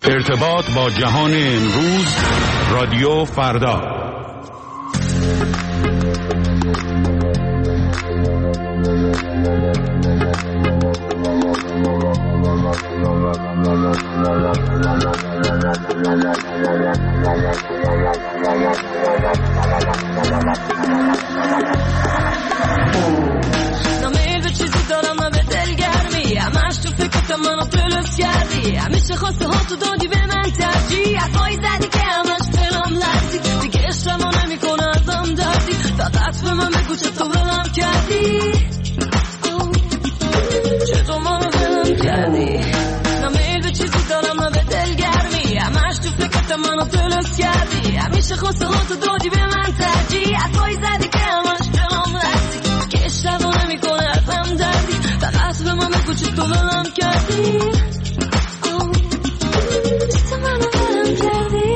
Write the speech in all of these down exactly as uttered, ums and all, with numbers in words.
ارتباط با جهان امروز، رادیو فردا. نمیل به چیزی دارم من به دلگرمی، همش تو فکرت منو تلف کردی، همیشه خواسته ها تو دادی به من ترجیح، حرفایی زدی که همش دلم لرزید، دیگه عشقمو نمیکنه ازم دردی، فقط به من بگو چطور ولم کردی، چطور منو ولم کردی. نمیل به چیزی دارم من به دلگرمی، همش تو فکرت منو تلف کردی، همیشه خواسته ها تو دادی به من ترجیح، حرفایی زدی که همش دلم لرزید، دیگه عشقمو نمیکنه ازم دردی، فقط به من بگو چطور ولم کردی، چطور منو ولم کردی.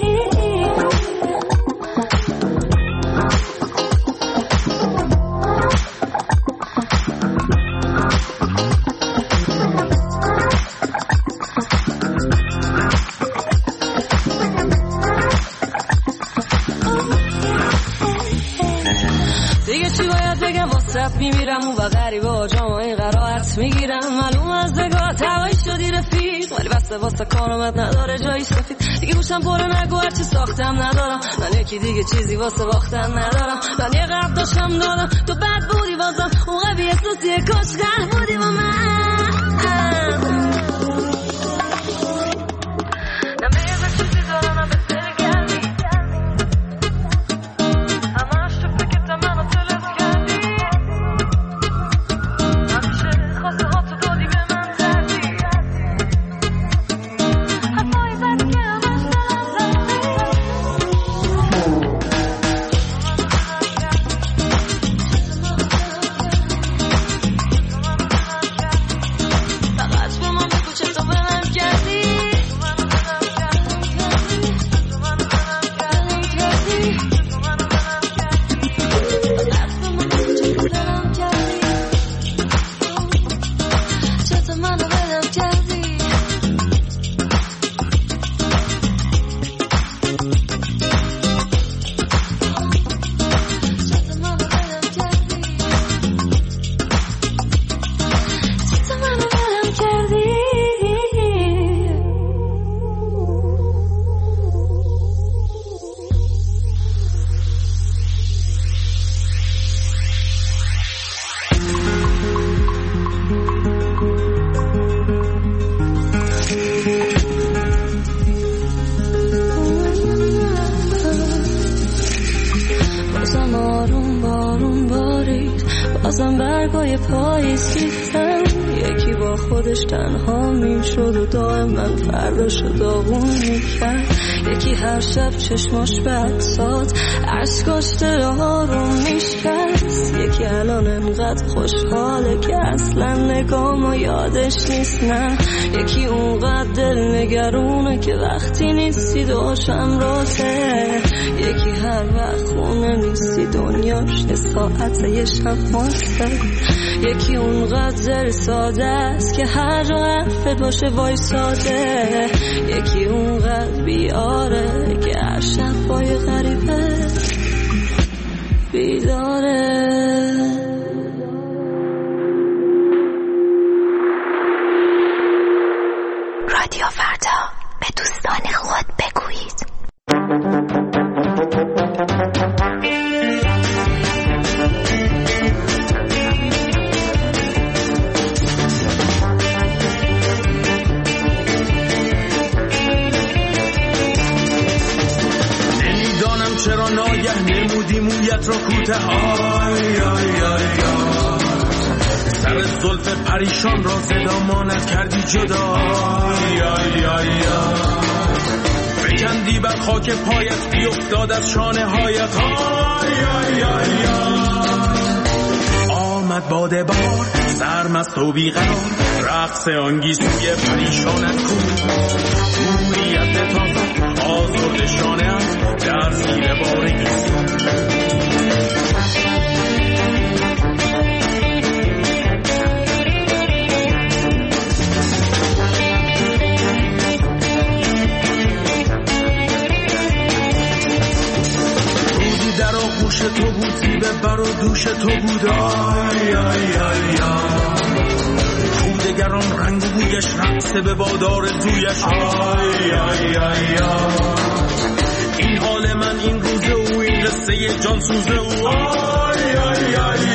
دیگه چی باید بگم، واسه میمیرم و غریبه ها جامعه قرارت میگیرم، معلوم از نگاه هوایی شدی رفیق، ولی بسته واسه کارمت نداره جایی سفید، دیگه گوشم پره نگو هرچی ساختم ندارم، من یکی دیگه چیزی واسه باختن ندارم، من یه قرد داشتم دادم تو بد بودی بازم، اون قوی احساسیه کاش غر بودی با من. بازم برگای پاییز ریختن، یکی با خودش تنها میشد و دائم من فرداشو داغون میکرد، یکی هر شب چشماش بد ساد عشقاش دلها رو میشکست، یکی الان انقدر خوشحاله که اصلا نگامو یادش نیست، نه یکی اونقدر دل نگرونه که وقتی نیستی داشم راته، یکی هر وقت خونه نیستی دنیاش یه ساعت یه شب ماسته، یکی اونقدر زر ساده است که هر جا حرفت باشه وای ساده، یکی اونقدر بیاره که هر شب وای غریبه بیداره. رادیو فردا، به دوستان خود بگویید. نمیدانم چرا ناگه نمودی مویت را کوته، آی آی آی آی سر زلف پریشان را زدامانت کردی جدا، آی آی آی آی بکندی بر خاک پایت بیفتاد از شانه هایت، آی آی آی آی آمد باده بار سرمست و بیقرار، رقص آنگیزوی پریشانت کو، موریت تازه آزرد شانه ات در زیر بارگی. تو بود، زیبه بر و دوش تو بود. آی آی آی کودگران رنگ و بویش، رقص به بادار زویش. آی آی آی این حال من، این روزه او، این قصه جان سوزه او. آی آی آی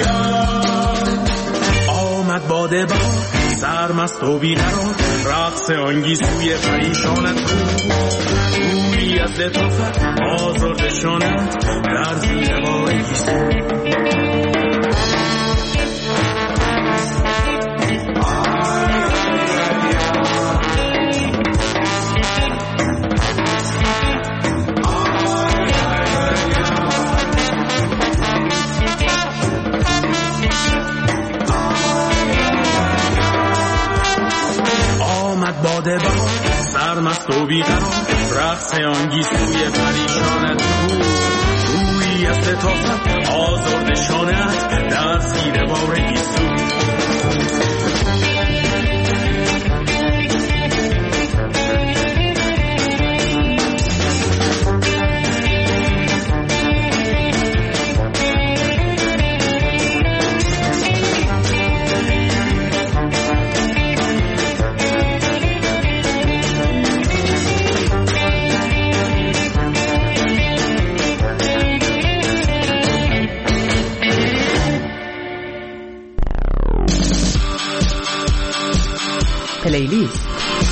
آمد باده با سرمست و بیقرار، رقص آنگیزوی پریشانت بود. روی از لطافت آزردشانت در زیر بار گیسو. باده با سرمست و بیقرار، رقص آنگیزوی پریشانت بود. روی از لطافت آزردشانت در زیر بار گیسو. پلیلیست.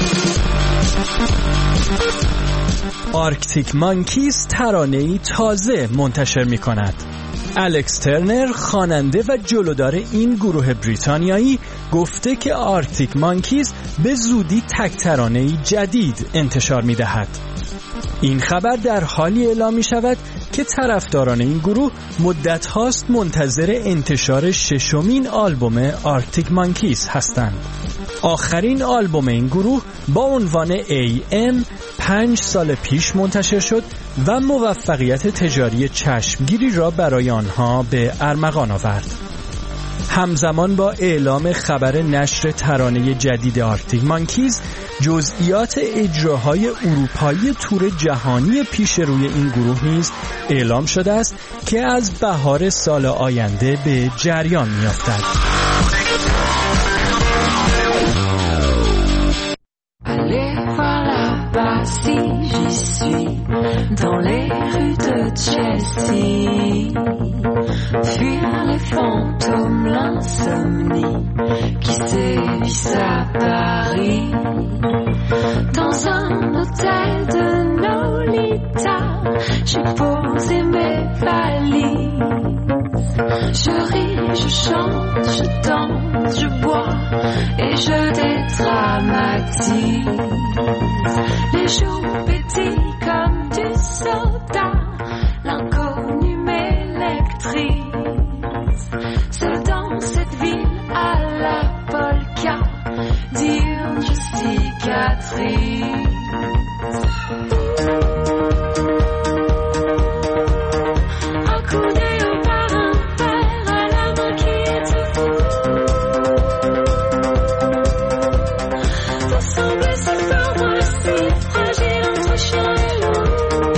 آرکتیک مانکیز ترانه‌ای تازه منتشر می‌کند. الکس ترنر، خواننده و جلودار این گروه بریتانیایی، گفته که آرکتیک مانکیز به زودی تک ترانه‌ای جدید انتشار می‌دهد. این خبر در حالی اعلام می‌شود که طرفداران این گروه مدت هاست منتظر انتشار ششمین آلبوم آرکتیک مانکیز هستند. آخرین آلبوم این گروه با عنوان ای ام پنج سال پیش منتشر شد و موفقیت تجاری چشمگیری را برای آنها به ارمغان آورد. همزمان با اعلام خبر نشر ترانه جدید آرکتیک مانکیز، جزئیات اجراهای اروپایی تور جهانی پیش روی این گروه نیز اعلام شده است که از بهار سال آینده به جریان می‌افتد. Si j'y suis dans les rues de Chelsea, fuir les fantômes, l'insomnie qui sévissent à Paris. Dans un hôtel de Nolita, j'ai posé mes valises. Je ris, je chante, je danse, je bois et je dédramatise. Les jours pétillent comme du soda, l'inconnu m'électrise. Seul dans cette ville à la polka, diurne justificatrice. Accoudé au parrain, père à la main qui est fou. Ça semble si fort, moi si fragile entre chien et loup.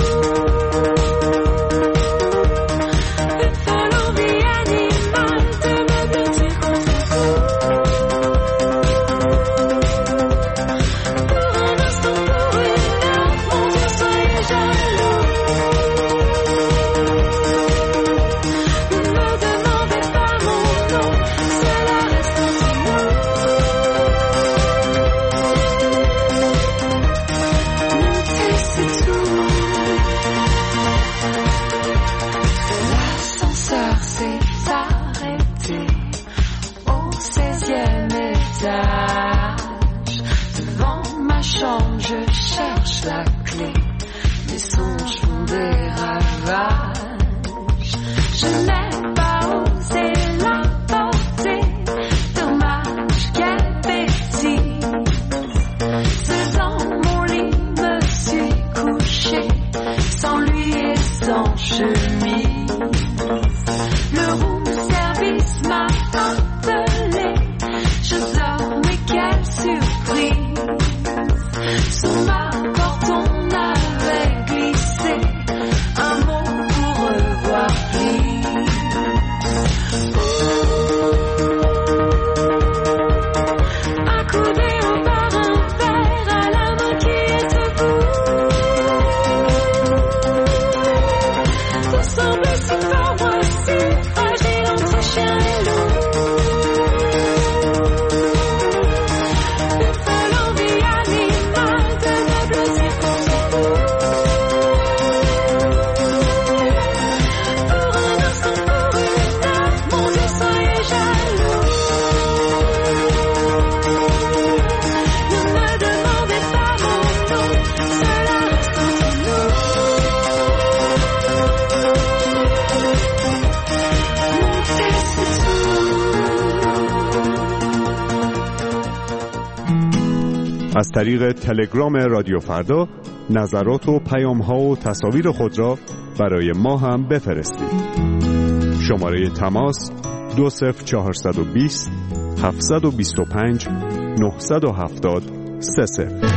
Une folle envie animale de me blottir contre vous. Pour un instant, pour une heure, mon Dieu, soyez jaloux. Ne me demandez pas mon nom, cela reste entre nous. C'est tout. L'ascenseur s'est arrêté au seizième étage. Devant ma chambre, je cherche la clé. Mes songes font des ravages. Je n'ai pas osé la porter. Dommage, quelle bêtise. Seul dans mon lit, me suis couché sans lui et sans chemise. Le room service m'a appelé. Je dors, mais quelle surprise. Sous ma porte, on avait glissé از طریق تلگرام رادیو فردا نظرات و پیام‌ها و تصاویر خود را برای ما هم بفرستید. شماره تماس دو صفر چهارصد و بیست هفتصد و بیست و پنج نهصد و هفتاد سه صفر.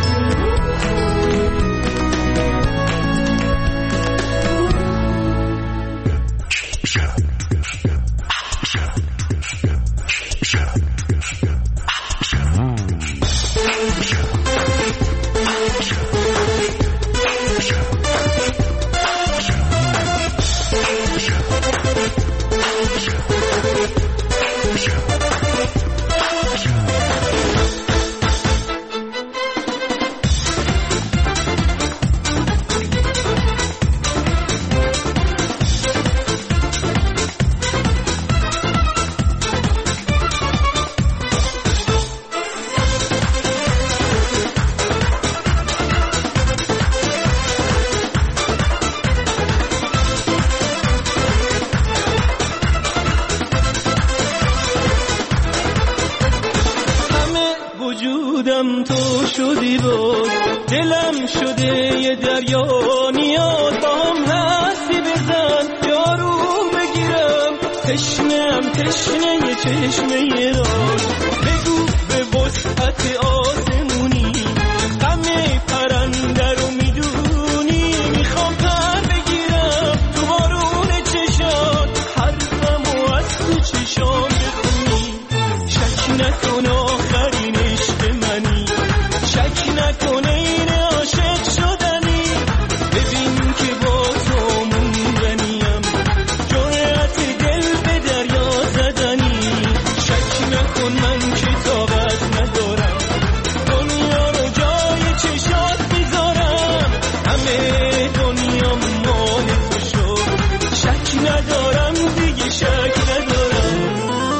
وجودم تو شدی بود، دلم شده یه دریا، نیاز با هم هستی بزن یاروم بگیرم، تشنم تشنه یه چشمه راز، بگو به وسعت آسمونی غم پرنده رو میدونی، میخوام پر بگیرم تو بارون چشات، حرفمو از تو چشام بخونی، شک نکن آخرین عشق منی، شک نکن این عاشق شدنی، ببین که با تو موندنیم، جرأت دل به دریا زدنی، شک نکن من که طاقت ندارم دنیا رو جای چشات میذارم، همه دنیا مال تو شد، شک ندارم دیگه شک ندارم.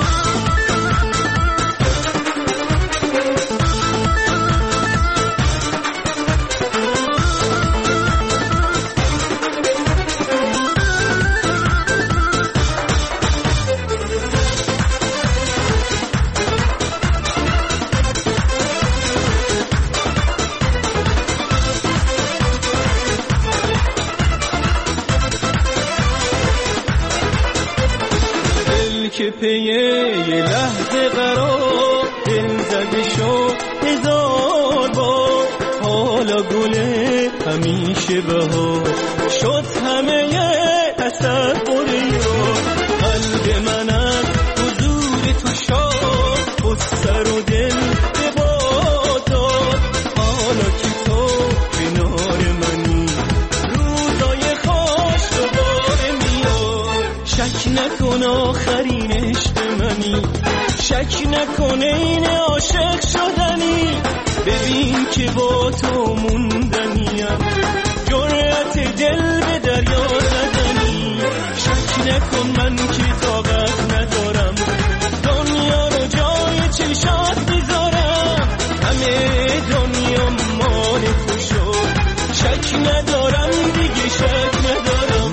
که پیه یه لحظه قرار دل زده شد هزار بار، حالا گله همیشه بهار شد، همه تصور یار، قلب من از حضور تو شاد و سر و دل به باد داد، حالا که تو کنار منی روزای خوش دوباره میاد، شک نکن آخرین عشق منی، شک نکن این عاشق شدنی، ببین که با تو موندنیم، جرأت دل به دریا زدنی، شک نکن من که طاقت ندارم دنیا رو جای چشات میذارم، همه دنیا مال تو شد، شک ندارم دیگه شک ندارم.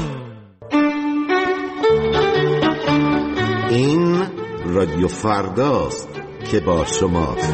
این رادیو فرداست که با شماست.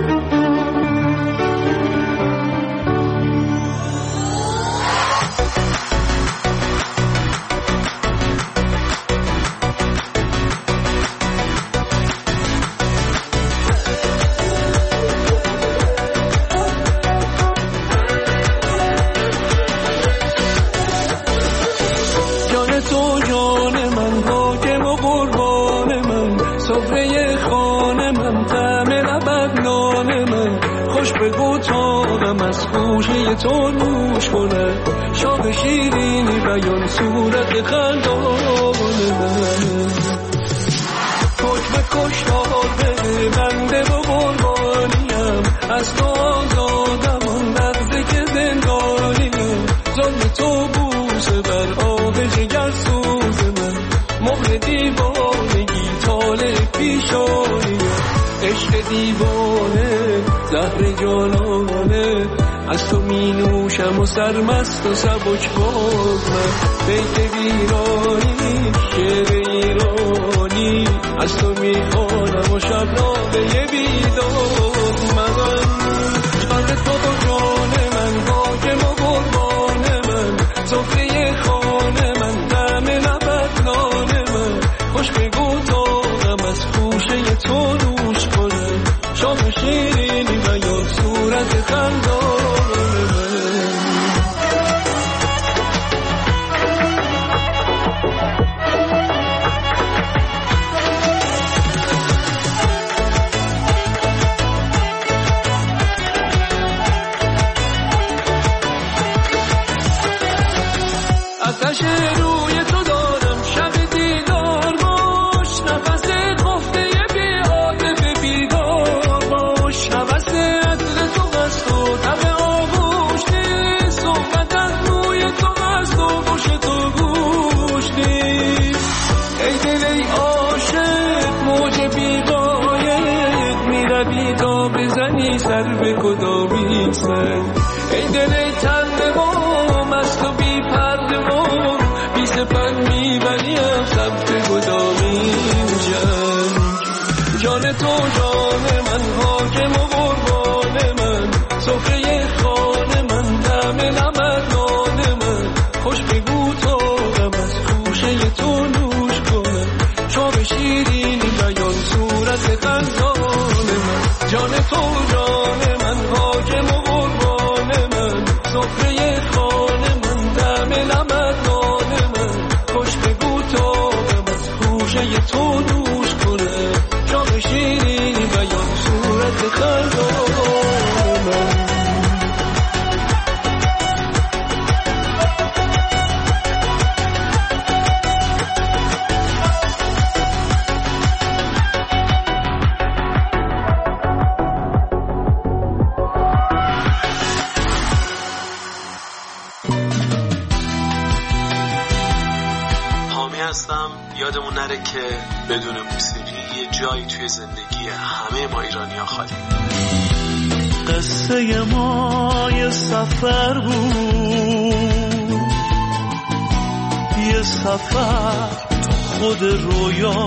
جان تو جان من، حاکم و قربان من، سفره خانه من، طعم لبت نان من، خوش بگو تاقم از خوشی تو نوش کنه، شاق شیرینی بیان صورت خندان من، حکم کشتار بده بنده و قربانیم، از تو آزادم و نغزه که زندانیم، ظلم تو بوسه بر آب جگر سوز من، مهر دیوانگی طالع پیشانیم، عشق دیوانه زهر جانانه، از تو می نوشم و سرمست و سبک باز من، بیت ویرانی شعر ایرانی، از تو می خوانم و شب نامه بیداد من، جان تو جدا میسن ای دل تنده و مست و بی پرده و بی سپن میبریم سمت گدامین جنگ جان تو جان من حاکم و قربان من سفره خانه من دم لبنان من خوش بگو تا غم از خوشه تو نوش کنم چاب شیرینی بیان صورت قندان من جان تو جان من حاکم و قربان من سفره خانه من دم لبنان من خوش بگو تا غم از خوشه تو نوش کنم چاب شیرینی بیان صورت قندان من یادمون نره که بدون موسیقی یه جایی توی زندگی همه ما ایرانی‌ها خالی. قصه ما یه سفر بود، یه سفر خود رویا.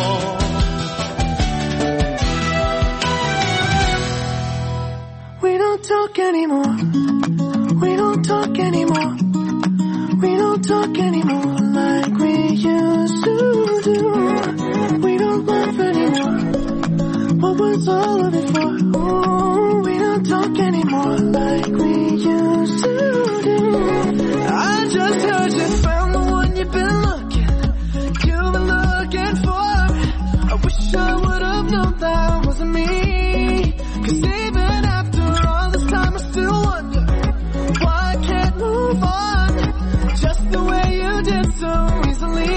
We don't talk anymore, we don't talk anymore, we don't talk anymore like we used to do. We don't laugh anymore, what was all of it for? Ooh, we don't talk anymore like we used to do. I just heard you found the one you've been looking, you've been looking for. I wish I would have known that wasn't me, 'cause even after all this time I still wonder why I can't move on just the way you did so easily.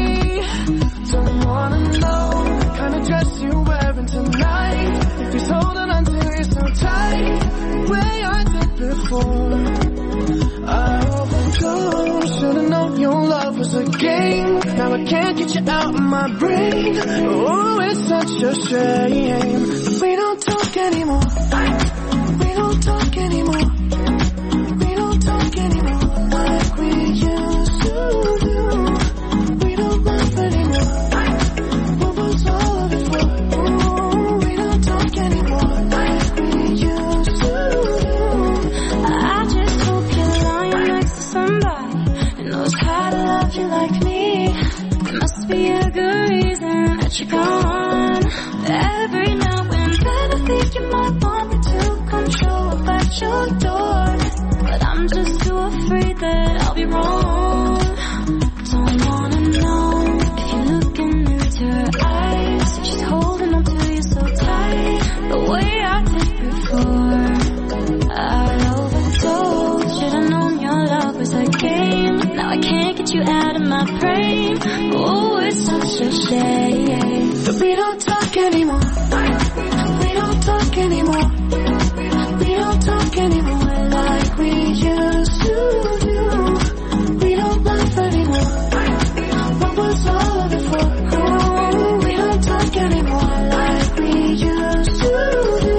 Don't wanna know the kind of dress you're wearing tonight, if he's holding on to you so tight, the way I did before. I overdosed, should've known your love was a game. Now I can't get you out of my brain. Oh, it's such a shame. We don't talk anymore, we don't talk anymore, we don't talk anymore like we used to do. We don't laugh anymore, what was all of it for? Ooh, we don't talk anymore like we used to do. I just hope you're lying next to somebody who knows how to love you like me. There must be a good reason that you're gone. Every now and then I think you might want me to come show up at your door, but I'm just too afraid that I'll be wrong. Don't wanna know if you're looking into her eyes, she's holding on to you so tight, the way I did before. I overdosed, should've known your love was a game. Now I can't get you out of my brain. Oh, it's such a shame that we don't talk anymore, we don't talk anymore, we don't talk anymore like we used to do. We don't laugh anymore, what was all of it for? Ooh, we don't talk anymore like we used to do.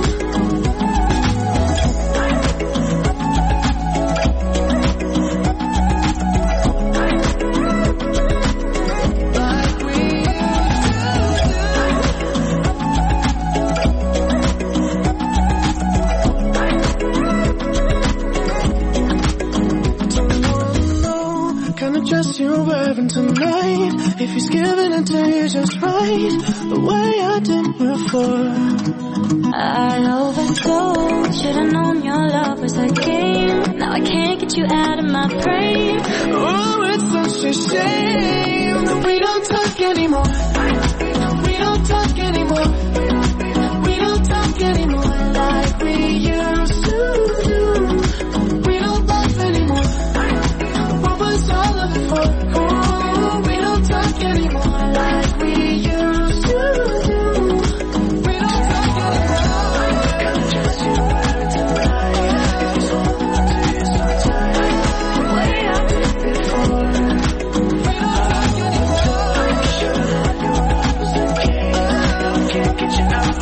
You're wearing tonight, if he's giving it to you just right, the way I did before. I overdosed, should've known your love was a game. Now I can't get you out of my brain. Oh, it's such a shame that we don't talk anymore, we don't talk anymore, we don't talk anymore like we used to do. We don't laugh anymore, what was all of it for? Oh, we don't talk anymore like we used to do. We don't talk anymore. Gotta just you wearing tonight, if it's holding on to you so tight, the way I did before. We don't talk anymore. Should've known your love was a game. Now I can't get you out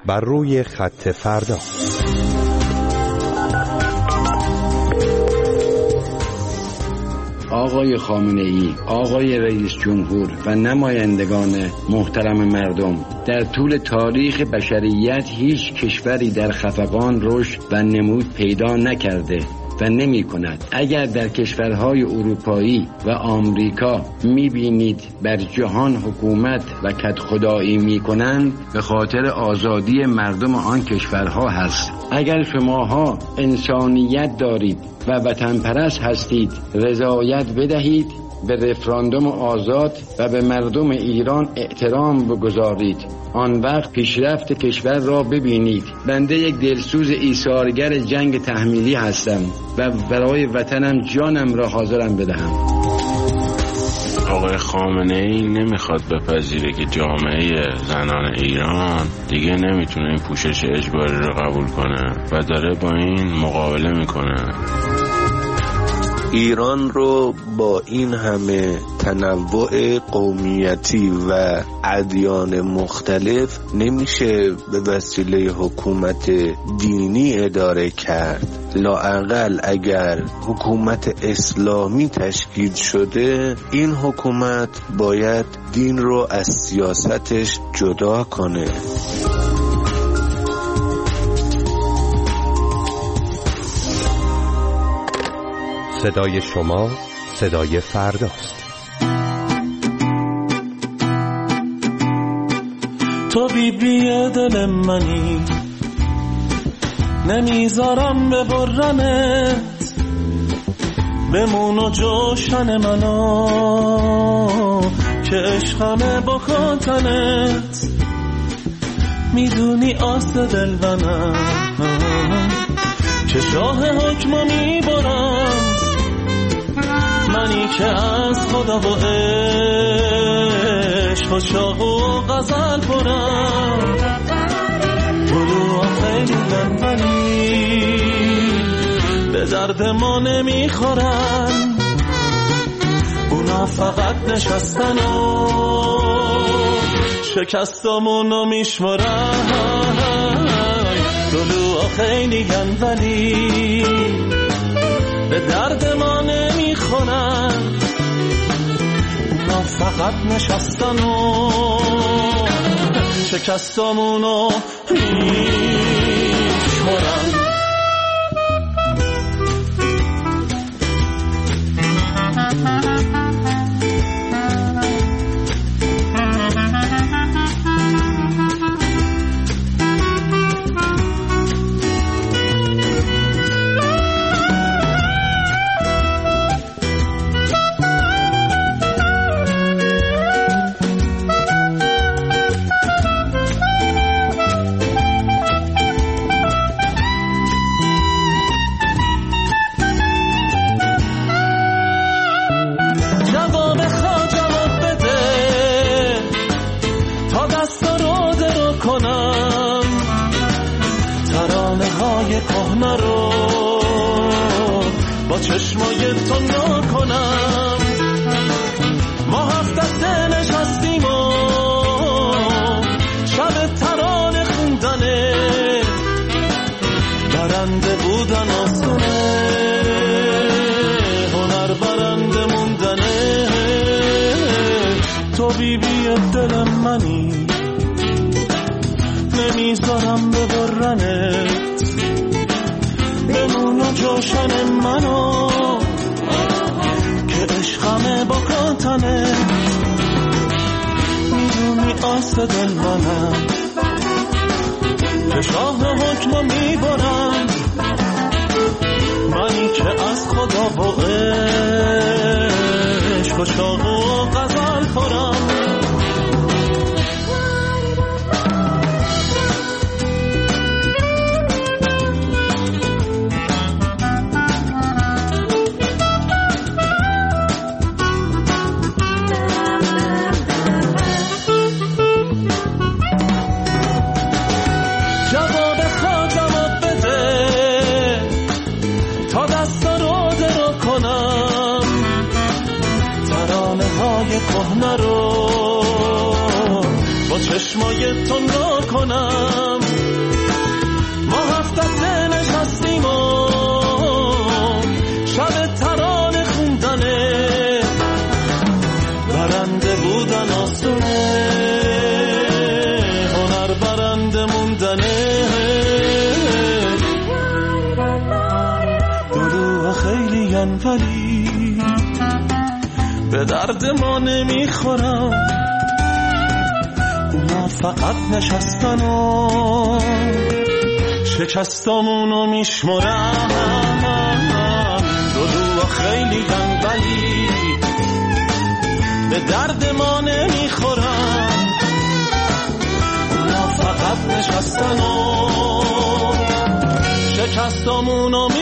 بر روی خط فردا. آقای خامنه‌ای، آقای رئیس جمهور و نمایندگان محترم مردم، در طول تاریخ بشریت هیچ کشوری در خفقان رشد و نمود پیدا نکرده و نمی کند. اگر در کشورهای اروپایی و آمریکا می بینید بر جهان حکومت و کدخدایی می کنند، به خاطر آزادی مردم آن کشورها هست. اگر شماها انسانیت دارید و وطن پرست هستید، رضایت بدهید، به رفراندوم آزاد و به مردم ایران احترام بگذارید. آن وقت پیشرفت کشور را ببینید. بنده یک دلسوز ایثارگر جنگ تحمیلی هستم و برای وطنم جانم را حاضرم بدهم. آقای خامنه‌ای نمیخواد بپذیره که جامعه زنان ایران دیگه نمیتونه این پوشش اجباری رو قبول کنه و داره با این مقابله میکنه. ایران رو با این همه تنوع قومیتی و ادیان مختلف نمیشه به وسیله حکومت دینی اداره کرد. لااقل اگر حکومت اسلامی تشکیل شده، این حکومت باید دین رو از سیاستش جدا کنه. صدای شما صدای فرداست. تو بی بی دل منی، نمیذارم ببرمت، بمون و جوشن منو که عشقمه با خاطنت. میدونی آس دل منم که شاه حکمو میبرم، منی که از خدا و عشق و شاق و غزل پرم. طلوع خیلی لنبنی به درد ما نمیخورن، اونا فقط نشستن و شکستامونو میشمرن. طلوع خیلی لنبنی به درد ما نمیخورن، اونا فقط نشستن و شکستامونو میشمرن. چشمای تو نکنم، ما هفت دسته نشستیم و شب ترانه خوندنه، برنده بودن آسونه، هنر برنده موندنه. تو بی بی دل منی، نمیذارم ببرنت، بمون و جوشن منو که عشقمه با کاتنه. میدونی آس دل منم که شاه حکمو میبرم، منی که از خدا با عشق و شاق و غزل خورم. چشمای تو را کنم. ما هفت دسته نشستیم و شب ترانه خوندنه، برنده بودن آسونه، هنر برنده موندنه. دلوها خیلی ین ولی به درد ما نمیخورم، اونا فقط نشستن و شکستامونو میشمرم. دلوها خیلی ین ولی به درد ما نمیخورم، اونا فقط نشستن و شکستامونو